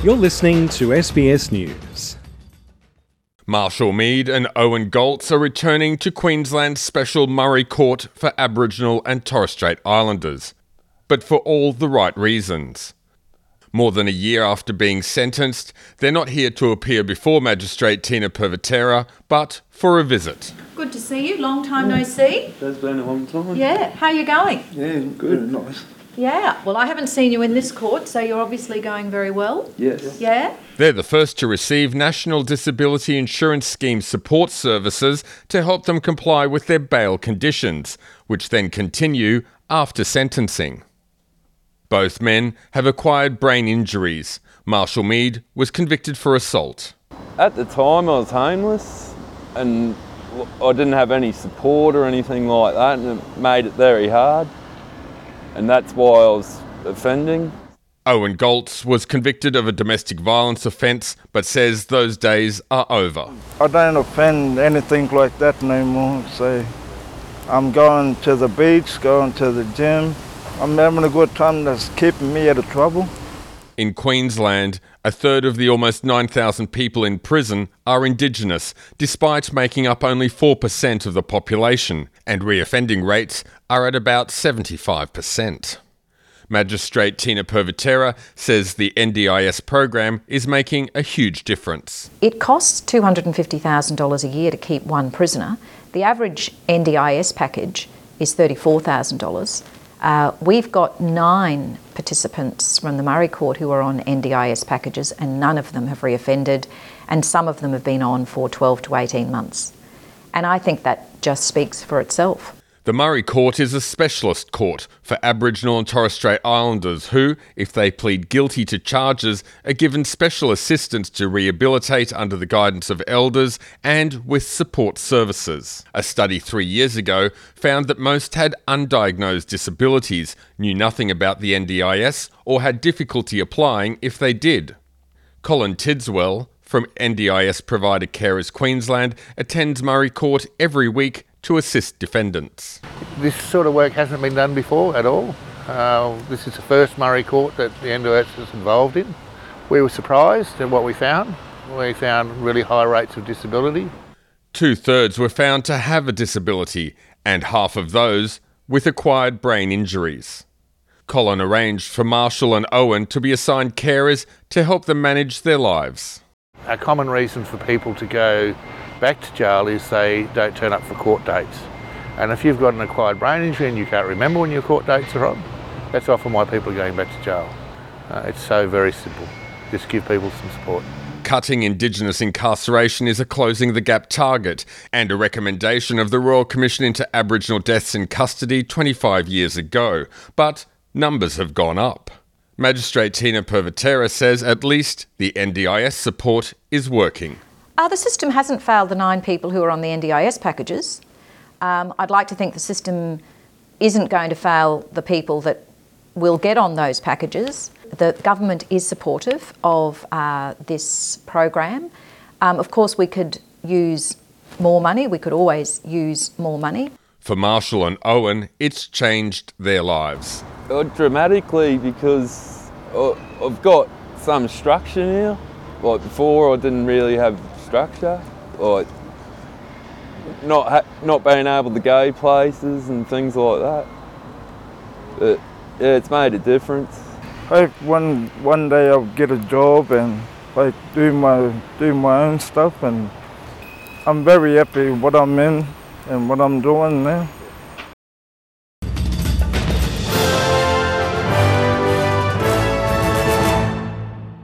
You're listening to SBS News. Marshall Mead and Owen Goltz are returning to Queensland's special Murray Court for Aboriginal and Torres Strait Islanders, but for all the right reasons. More than a year after being sentenced, they're not here to appear before Magistrate Tina Pervatera, but for a visit. Good to see you. Long time no see. It's been a long time. Yeah. How are you going? Yeah, good. Nice. Yeah. Well, I haven't seen you in this court, so you're obviously going very well. Yes. Yeah? They're the first to receive National Disability Insurance Scheme support services to help them comply with their bail conditions, which then continue after sentencing. Both men have acquired brain injuries. Marshall Mead was convicted for assault. At the time I was homeless and I didn't have any support or anything like that, and it made it very hard. And that's why I was offending. Owen Goltz was convicted of a domestic violence offence, but says those days are over. I don't offend anything like that no more. So I'm going to the beach, going to the gym. I'm having a good time. That's keeping me out of trouble. In Queensland, a third of the almost 9,000 people in prison are Indigenous, despite making up only 4% of the population, and reoffending rates are at about 75%. Magistrate Tina Pervatera says the NDIS program is making a huge difference. It costs $250,000 a year to keep one prisoner. The average NDIS package is $34,000. We've got 9 participants from the Murray Court who are on NDIS packages, and none of them have reoffended, and some of them have been on for 12 to 18 months. And I think that just speaks for itself. The Murray Court is a specialist court for Aboriginal and Torres Strait Islanders who, if they plead guilty to charges, are given special assistance to rehabilitate under the guidance of elders and with support services. A study 3 years ago found that most had undiagnosed disabilities, knew nothing about the NDIS, or had difficulty applying if they did. Colin Tidswell, from NDIS provider Carers Queensland, attends Murray Court every week to assist defendants. This sort of work hasn't been done before at all. This is the first Murray Court that the NDIS is involved in. We were surprised at what we found. We found really high rates of disability. 2/3 were found to have a disability, and half of those with acquired brain injuries. Colin arranged for Marshall and Owen to be assigned carers to help them manage their lives. A common reason for people to go back to jail is they don't turn up for court dates. And if you've got an acquired brain injury and you can't remember when your court dates are on, that's often why people are going back to jail. It's so very simple. Just give people some support. Cutting Indigenous incarceration is a Closing the Gap target and a recommendation of the Royal Commission into Aboriginal Deaths in Custody 25 years ago. But numbers have gone up. Magistrate Tina Pervatera says at least the NDIS support is working. The system hasn't failed the 9 people who are on the NDIS packages. I'd like to think the system isn't going to fail the people that will get on those packages. The government is supportive of this program. Of course, we could use more money. We could always use more money. For Marshall and Owen, it's changed their lives. Dramatically, because I've got some structure now. Like before, I didn't really have structure. Like not being able to go places and things like that. But yeah, it's made a difference. Hope one day I'll get a job and like do my own stuff, and I'm very happy with what I'm in and what I'm doing now.